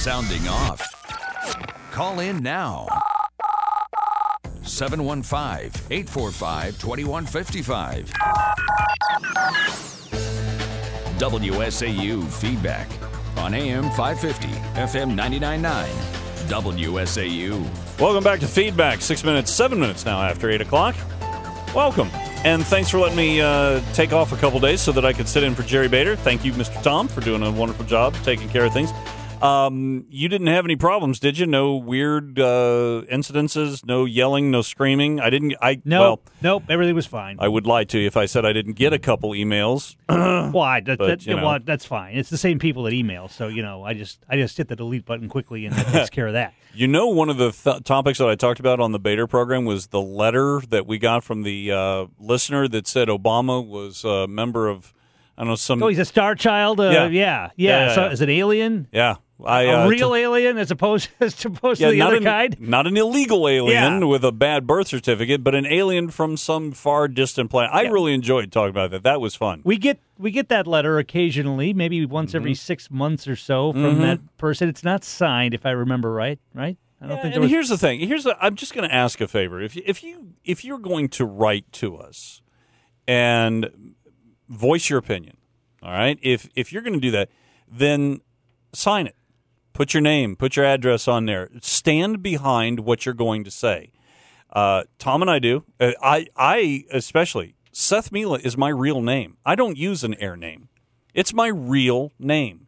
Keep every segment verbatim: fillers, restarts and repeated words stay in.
sounding off. Call in now. seven one five, eight four five, two one five five. W S A U Feedback on A M five fifty, F M ninety-nine point nine. W S A U. Welcome back to Feedback. Six minutes, seven minutes now after eight o'clock. Welcome. And thanks for letting me uh, take off a couple days so that I could sit in for Jerry Bader. Thank you, Mister Tom, for doing a wonderful job taking care of things. Um, you didn't have any problems, did you? No weird uh, incidences, no yelling, no screaming. I didn't. I nope, well, nope. Everything was fine. I would lie to you if I said I didn't get a couple emails. well, I, that, but, that, you know. well, that's fine. It's the same people that email, so you know, I just I just hit the delete button quickly, and that takes care of that. You know, one of the th- topics that I talked about on the Bader program was the letter that we got from the uh, listener that said Obama was a member of, I don't know, some. Oh, he's a star child. Uh, Yeah. yeah, yeah. Yeah, yeah, so yeah. is it alien? Yeah. I, A uh, real t- alien as opposed as opposed yeah, to the not other an, kind? Not an illegal alien Yeah. with a bad birth certificate, but an alien from some far distant planet. I Yeah. really enjoyed talking about that. That was fun. We get we get that letter occasionally, maybe once Mm-hmm. every six months or so from that person. It's not signed, if I remember right. Right? I don't Yeah, think there and was. here's the thing. Here's the, I'm just going to ask a favor. If you, if you if you're going to write to us and voice your opinion, all right? If if you're going to do that, then sign it. Put your name, put your address on there. Stand behind what you're going to say. Uh, Tom and I do. Uh, I I especially Seth Mila is my real name. I don't use an air name. It's my real name.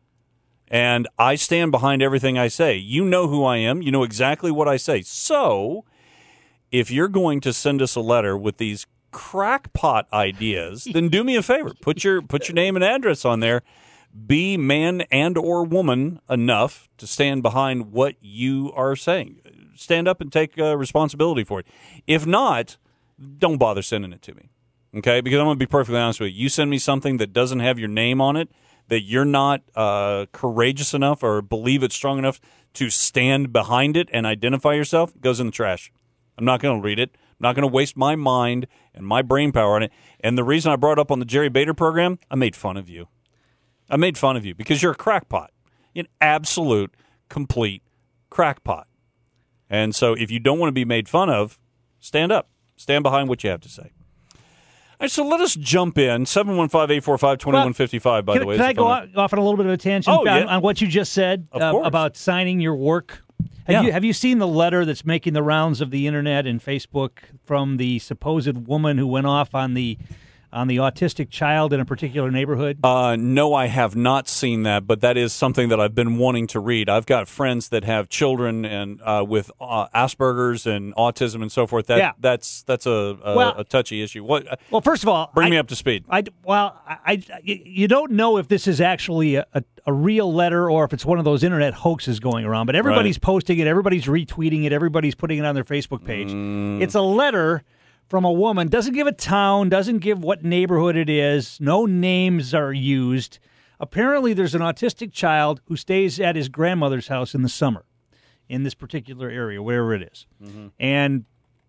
And I stand behind everything I say. You know who I am. You know exactly what I say. So, if you're going to send us a letter with these crackpot ideas, then do me a favor. Put your put your name and address on there. Be man and or woman enough to stand behind what you are saying. Stand up and take uh, responsibility for it. If not, don't bother sending it to me. Okay? Because I'm going to be perfectly honest with you. You send me something that doesn't have your name on it, that you're not uh, courageous enough or believe it's strong enough to stand behind it and identify yourself, it goes in the trash. I'm not going to read it. I'm not going to waste my mind and my brain power on it. And the reason I brought it up on the Jerry Bader program, I made fun of you. I made fun of you because you're a crackpot. You're an absolute, complete crackpot. And so if you don't want to be made fun of, stand up. Stand behind what you have to say. All right, so let us jump in. seven one five, eight four five, two one five five, by can, the way. Can is I the go phone off, off on a little bit of a tangent Oh, on, yeah. on what you just said Of uh, course. about signing your work? Have, Yeah. you, have you seen the letter that's making the rounds of the internet and Facebook from the supposed woman who went off on the on the autistic child in a particular neighborhood? Uh, no, I have not seen that, but that is something that I've been wanting to read. I've got friends that have children and uh, with uh, Asperger's and autism and so forth. That Yeah. that's that's a, a, Well- a touchy issue. What? Well, first of all, Bring I, me up to speed. I, well, I, I- you don't know if this is actually a, a, a real letter or if it's one of those internet hoaxes going around, but everybody's Right. posting it, everybody's retweeting it, everybody's putting it on their Facebook page. Mm. It's a letter from a woman, doesn't give a town, doesn't give what neighborhood it is, no names are used. Apparently there's an autistic child who stays at his grandmother's house in the summer in this particular area, wherever it is. Mm-hmm. And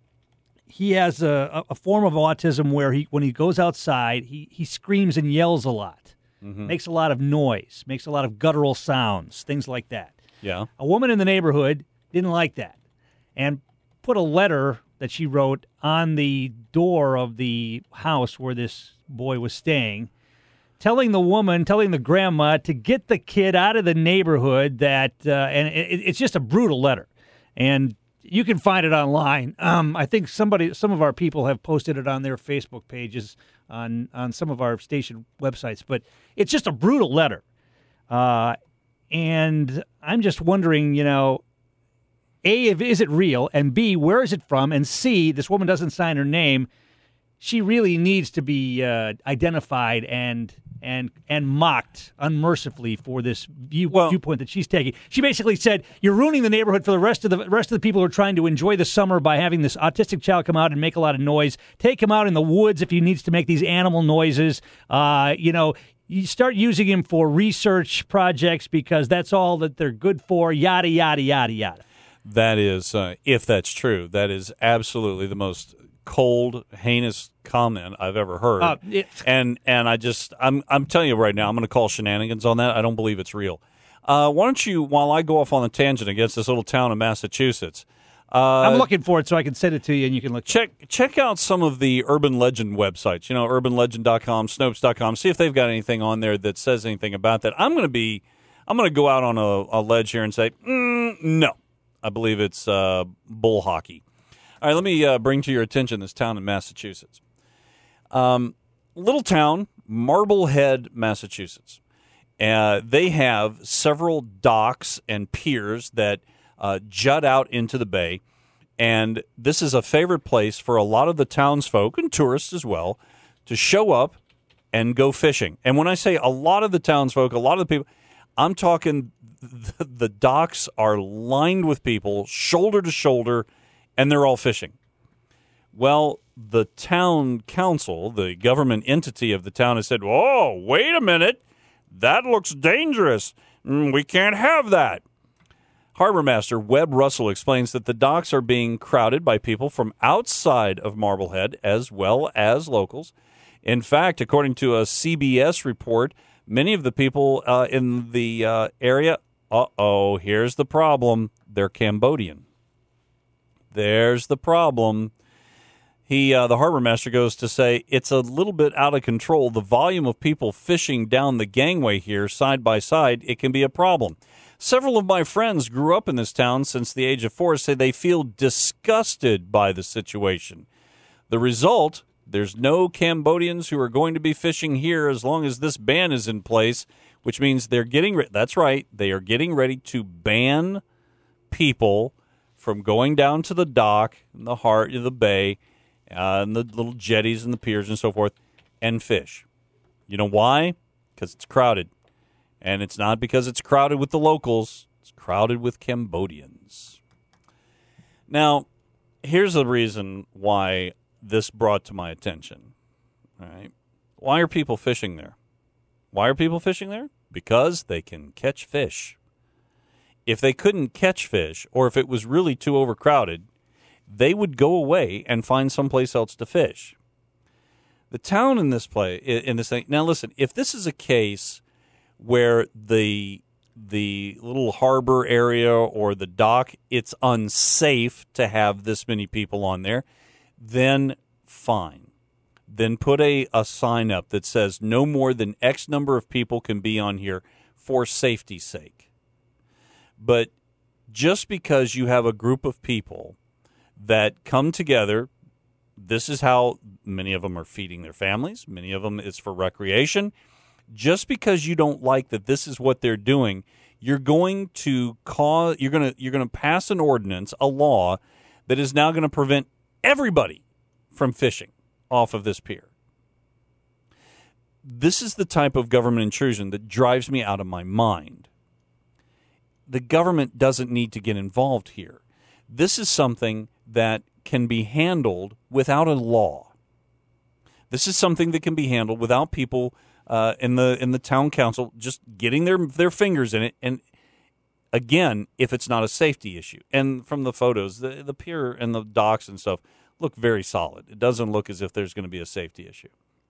he has a, a form of autism where he, when he goes outside, he, he screams and yells a lot, Mm-hmm. makes a lot of noise, makes a lot of guttural sounds, things like that. Yeah. A woman in the neighborhood didn't like that and put a letter that she wrote on the door of the house where this boy was staying, telling the woman, telling the grandma to get the kid out of the neighborhood. That uh, and it, it's just a brutal letter, and you can find it online. Um, I think somebody, some of our people have posted it on their Facebook pages on on some of our station websites, but it's just a brutal letter. Uh, and I'm just wondering, you know, A, if, is it real? And B, where is it from? And C, this woman doesn't sign her name. She really needs to be uh, identified and and and mocked unmercifully for this view, Well- viewpoint that she's taking. She basically said, "You're ruining the neighborhood for the rest of the rest of the people who are trying to enjoy the summer by having this autistic child come out and make a lot of noise. Take him out in the woods if he needs to make these animal noises. Uh, you know." You start using him for research projects because that's all that they're good for, yada, yada, yada, yada. That is, uh, if that's true, that is absolutely the most cold, heinous comment I've ever heard. Uh, it- and and I just, I'm I'm telling you right now, I'm going to call shenanigans on that. I don't believe it's real. Uh, why don't you, while I go off on a tangent against this little town in Massachusetts, uh, I'm looking for it so I can send it to you and you can look. Check check out some of the urban legend websites. You know, urban legend dot com, Snopes dot com. See if they've got anything on there that says anything about that. I'm going to be, I'm going to go out on a, a ledge here and say, mm, no. I believe it's uh, bull hockey. All right, let me uh, bring to your attention this town in Massachusetts. Um, little town, Marblehead, Massachusetts. Uh, they have several docks and piers that uh, jut out into the bay, and this is a favorite place for a lot of the townsfolk and tourists as well to show up and go fishing. And when I say a lot of the townsfolk, a lot of the people, I'm talking the, the docks are lined with people, shoulder to shoulder, and they're all fishing. Well, the town council, the government entity of the town, has said, "Whoa, wait a minute. That looks dangerous. We can't have that." Harbor Master Webb Russell explains that the docks are being crowded by people from outside of Marblehead as well as locals. In fact, according to a C B S report, many of the people uh, in the uh, area, uh-oh, here's the problem, they're Cambodian. There's the problem. He, uh, the harbor master goes to say, it's a little bit out of control. The volume of people fishing down the gangway here side by side, it can be a problem. Several of my friends grew up in this town since the age of four, say they feel disgusted by the situation. The result, there's no Cambodians who are going to be fishing here as long as this ban is in place, which means they're getting, re- that's right, they are getting ready to ban people from going down to the dock in the heart of the bay, Uh, and the little jetties and the piers and so forth, and fish. You know why? Because it's crowded. And it's not because it's crowded with the locals. It's crowded with Cambodians. Now, here's the reason why this brought to my attention. All right. Why are people fishing there? Why are people fishing there? Because they can catch fish. If they couldn't catch fish, or if it was really too overcrowded, they would go away and find someplace else to fish. The town in this play, in this thing. Now, listen. If this is a case where the the little harbor area or the dock, it's unsafe to have this many people on there, then fine. Then put a, a sign up that says no more than X number of people can be on here for safety's sake. But just because you have a group of people that come together, this is how many of them are feeding their families. Many of them is for recreation. Just because you don't like that this is what they're doing, you're going to cause you're going to you're going to pass an ordinance, a law that is now going to prevent everybody from fishing off of this pier. This is the type of government intrusion that drives me out of my mind. The government doesn't need to get involved here. This is something that can be handled without a law. This is something that can be handled without people uh, in the in the town council just getting their their fingers in it. And again, if it's not a safety issue. And from the photos, the the pier and the docks and stuff look very solid. It doesn't look as if there's going to be a safety issue.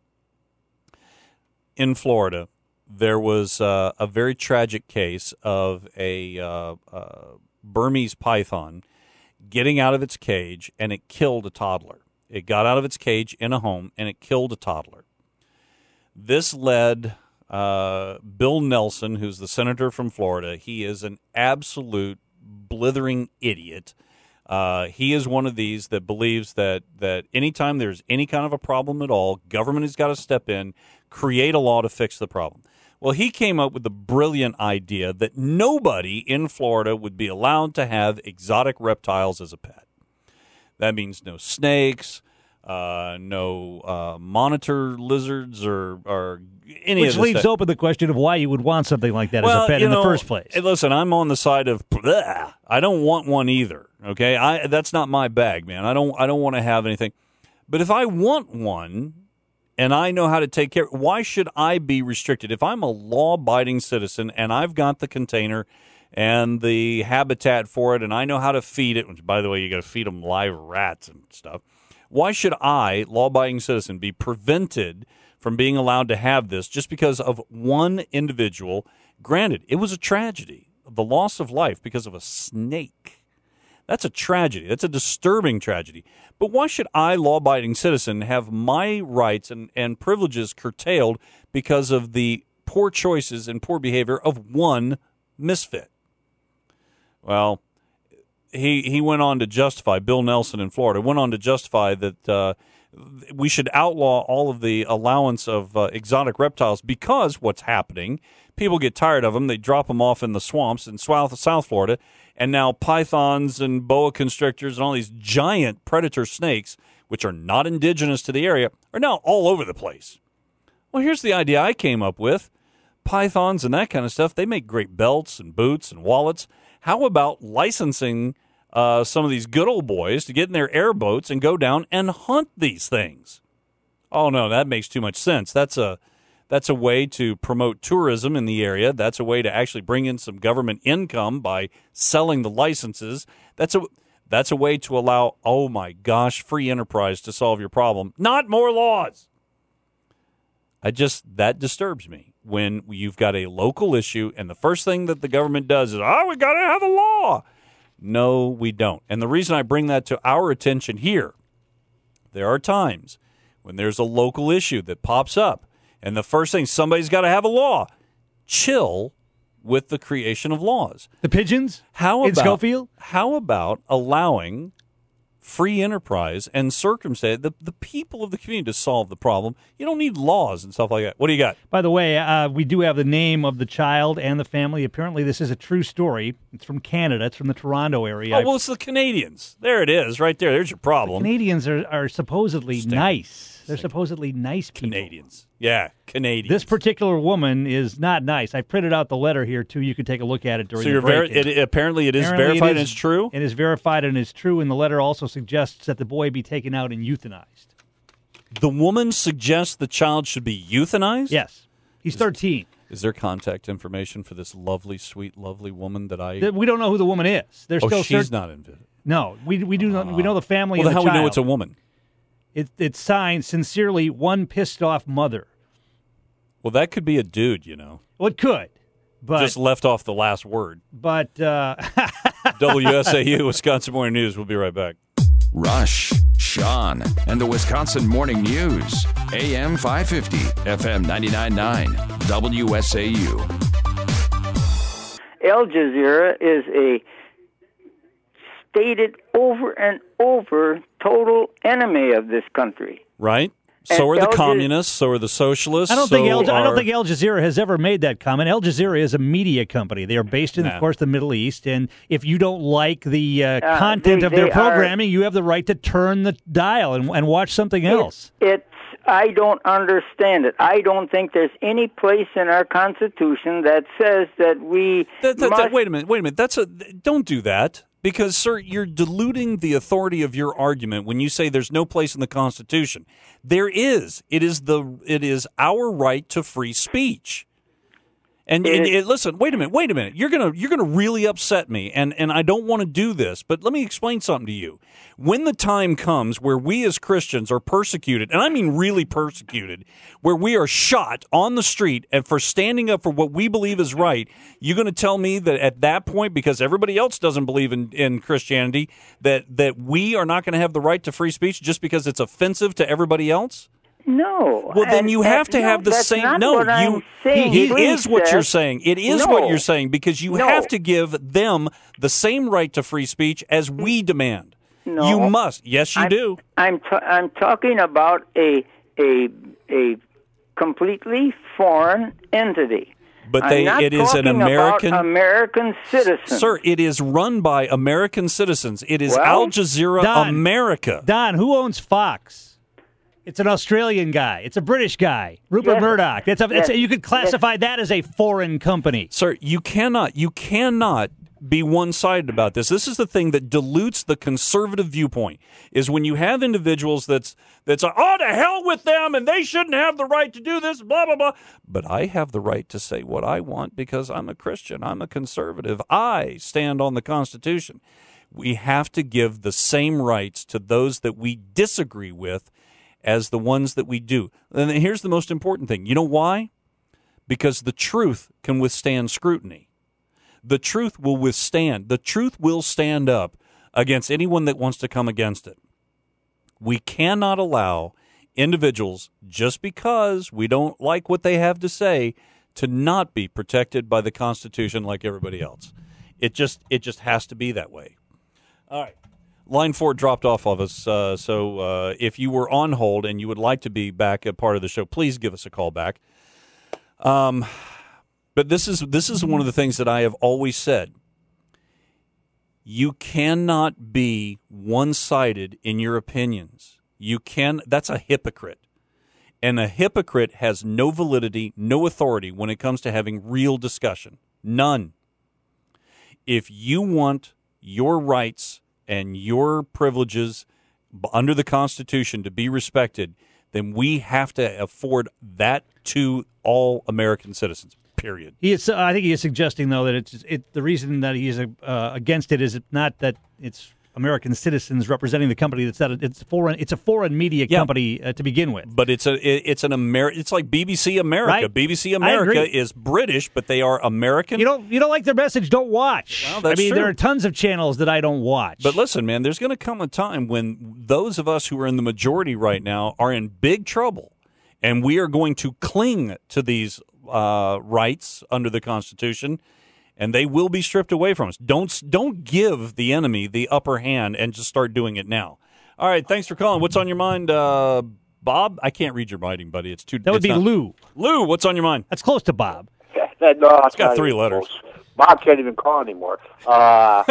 In Florida, there was uh, a very tragic case of a uh, uh, Burmese python getting out of its cage, and it killed a toddler. It got out of its cage in a home, and it killed a toddler. This led uh, Bill Nelson, who's the senator from Florida. He is an absolute blithering idiot. Uh, he is one of these that believes that, that anytime there's any kind of a problem at all, government has got to step in, create a law to fix the problem. Well, he came up with the brilliant idea that nobody in Florida would be allowed to have exotic reptiles as a pet. That means no snakes, uh, no uh, monitor lizards, or, or any Which of this leaves stuff. open the question of why you would want something like that Well, as a pet you in know, the first place. hey, listen, I'm on the side of bleh. I don't want one either. Okay, I that's not my bag, man. I don't I don't want to have anything. But if I want one, and I know how to take care, why should I be restricted? If I'm a law-abiding citizen and I've got the container and the habitat for it and I know how to feed it, which, by the way, you got to feed them live rats and stuff, why should I, law-abiding citizen, be prevented from being allowed to have this just because of one individual Granted, it was a tragedy, the loss of life because of a snake. That's a tragedy. That's a disturbing tragedy. But why should I, law-abiding citizen, have my rights and, and privileges curtailed because of the poor choices and poor behavior of one misfit? Well, he he went on to justify, Bill Nelson in Florida, went on to justify that uh, we should outlaw all of the allowance of uh, exotic reptiles because what's happening, people get tired of them, they drop them off in the swamps in South, South Florida, and now pythons and boa constrictors and all these giant predator snakes, which are not indigenous to the area, are now all over the place. Well, here's the idea I came up with. Pythons and that kind of stuff, they make great belts and boots and wallets. How about licensing uh, some of these good old boys to get in their airboats and go down and hunt these things? Oh, no, that makes too much sense. That's a that's a way to promote tourism in the area. That's a way to actually bring in some government income by selling the licenses. That's a that's a way to allow, oh, my gosh, free enterprise to solve your problem. Not more laws. I just, that disturbs me when you've got a local issue and the first thing that the government does is, oh, we got to have a law. No, we don't. And the reason I bring that to our attention here, there are times when there's a local issue that pops up and the first thing, somebody's got to have a law. Chill with the creation of laws. The pigeons how in about, Schofield? How about allowing free enterprise and circumstance, the, the people of the community to solve the problem? You don't need laws and stuff like that. What do you got? By the way, uh, we do have the name of the child and the family. Apparently, this is a true story. It's from Canada. It's from the Toronto area. Oh, well, it's the Canadians. There it is, right there. There's your problem. The Canadians are, are supposedly Stink. nice. They're Stink. supposedly nice people. Canadians. Yeah, Canadians. This particular woman is not nice. I printed out the letter here, too. You could take a look at it during so the you're break. ver- it, apparently it is Apparently verified it and is- it's true? It is verified and it's true, and the letter also suggests that the boy be taken out and euthanized. The woman suggests the child should be euthanized? Yes. He's thirteen. Is there contact information for this lovely, sweet, lovely woman that I... Th- We don't know who the woman is. They're oh, still she's cert- not invited. No, we we do not, we know the family Well, and then the how we know child. it's a woman? It, it's signed, sincerely, one pissed off mother. Well, that could be a dude, you know. Well, it could, but Just left off the last word. but uh, W S A U, Wisconsin Morning News. We'll be right back. Rush, Sean, and the Wisconsin Morning News. A M five fifty, F M ninety-nine point nine, W S A U. Al Jazeera is a stated over and over total enemy of this country. Right? So And are the Al Jazeera- communists, so are the socialists. I don't so think Al, I don't are- think Al Jazeera has ever made that comment. Al Jazeera is a media company. They are based in, Nah. of course, the Middle East, and if you don't like the uh, Uh, content they- of their they are- programming, you have the right to turn the dial and, and watch something else. It, it's I don't understand it. I don't think there's any place in our Constitution that says that we That- that- must. that- wait a minute, wait a minute. That's a don't do that because, sir, you're diluting the authority of your argument when you say there's no place in the Constitution. There is. It is the. It is our right to free speech. And, and It- it, listen, wait a minute, wait a minute. You're gonna you're gonna really upset me, and and I don't want to do this. But let me explain something to you. When the time comes where we as Christians are persecuted, and I mean really persecuted, where we are shot on the street and for standing up for what we believe is right, you're going to tell me that at that point, because everybody else doesn't believe in, in Christianity, that that we are not going to have the right to free speech just because it's offensive to everybody else? No. Well, then And- you and- have to no, have the that's same. Not No, what you. I'm saying. It Please, is what you're Seth. saying. It is No. what you're saying because you No. have to give them the same right to free speech as we demand. No. You must. Yes, you I'm, do. I'm t- I'm talking about a a a completely foreign entity. But I'm they. not It is an talking American. about American citizens. Sir, it is run by American citizens. It is Well, Al Jazeera Don. America. Don, who owns Fox? It's an Australian guy. It's a British guy, Rupert Yes. Murdoch. It's a, it's a, Yes. you could classify that as a foreign company. Sir, you cannot. You cannot be one-sided about this. This is the thing that dilutes the conservative viewpoint, is when you have individuals that's that's like, oh, to hell with them, and they shouldn't have the right to do this, blah, blah, blah. But I have the right to say what I want because I'm a Christian. I'm a conservative. I stand on the Constitution. We have to give the same rights to those that we disagree with as the ones that we do. And here's the most important thing. You know why? because the truth can withstand scrutiny. The truth will withstand. The truth will stand up against anyone that wants to come against it. We cannot allow individuals, just because we don't like what they have to say, to not be protected by the Constitution like everybody else. It just it just has to be that way. All right. Line four dropped off of us, uh, so uh, if you were on hold and you would like to be back a part of the show, please give us a call back. Um, but this is this is one of the things that I have always said. You cannot be one-sided in your opinions. You can. That's a hypocrite. And a hypocrite has no validity, no authority when it comes to having real discussion. None. If you want your rights and your privileges under the Constitution to be respected, then we have to afford that to all American citizens, period. He is, uh, I think he is suggesting, though, that it's it, the reason that he is uh, against it is not that it's American citizens representing the company. That's that it's foreign. It's a foreign media yeah. company uh, to begin with. But it's a it, it's an Amer- It's like B B C America. Right? B B C America is British, but they are American. You don't you don't like their message? Don't watch. Well, that's I mean, true. there are tons of channels that I don't watch. But listen, man, there's going to come a time when those of us who are in the majority right now are in big trouble, and we are going to cling to these uh, rights under the Constitution. And they will be stripped away from us. Don't don't give the enemy the upper hand and just start doing it now. All right, thanks for calling. What's on your mind, uh, Bob? I can't read your writing, buddy. It's too. That would it's be not. Lou. Lou, what's on your mind? That's close to Bob. That, no, it's got three letters. Bob can't even call anymore. Uh,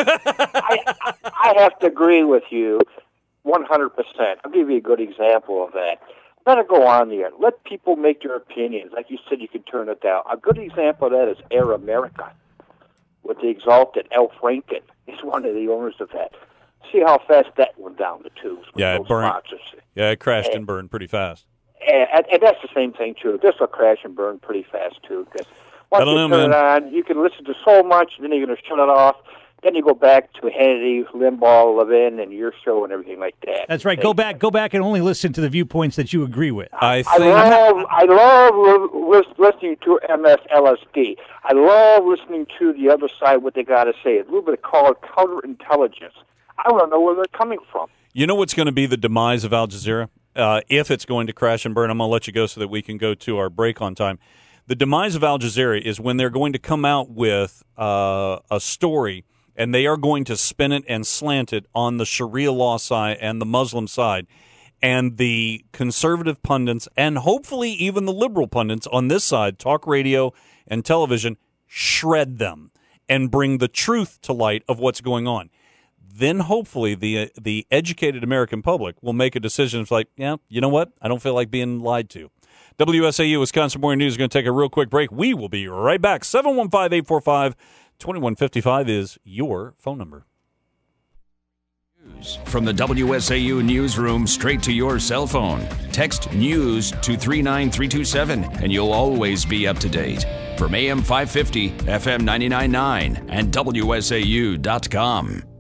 I, I have to agree with you one hundred percent. I'll give you a good example of that. Let it go on there. Let people make their opinions. Like you said, you can turn it down. A good example of that is Air America. With the exalted Al Franken, he's one of the owners of that. See how fast that went down the tubes. With Yeah, it those burned. sponsors. Yeah, it crashed and, and burned pretty fast. And, and that's the same thing too. This will crash and burn pretty fast too. Because once I don't you know, turn man. it on, you can listen to so much, then you're going to shut it off. Then you go back to Hannity, Limbaugh, Levin, and your show and everything like that. That's right. Go back, go back, and only listen to the viewpoints that you agree with. I I think. love, I love li- listening to M S L S D. I love listening to the other side, what they got to say. A little bit of called counterintelligence. I want to know where they're coming from. You know what's going to be the demise of Al Jazeera? Uh, if it's going to crash and burn, I'm going to let you go so that we can go to our break on time. The demise of Al Jazeera is when they're going to come out with uh, a story, and they are going to spin it and slant it on the Sharia law side and the Muslim side. And the conservative pundits, and hopefully even the liberal pundits on this side, talk radio and television, shred them and bring the truth to light of what's going on. Then hopefully the the educated American public will make a decision. It's like, yeah, you know what? I don't feel like being lied to. W S A U Wisconsin Morning News is going to take a real quick break. We will be right back. seven one five, eight four five, two one five five is your phone number. From the W S A U newsroom straight to your cell phone. Text news to three nine three two seven and you'll always be up to date. From A M five fifty, F M ninety-nine point nine, and W S A U dot com.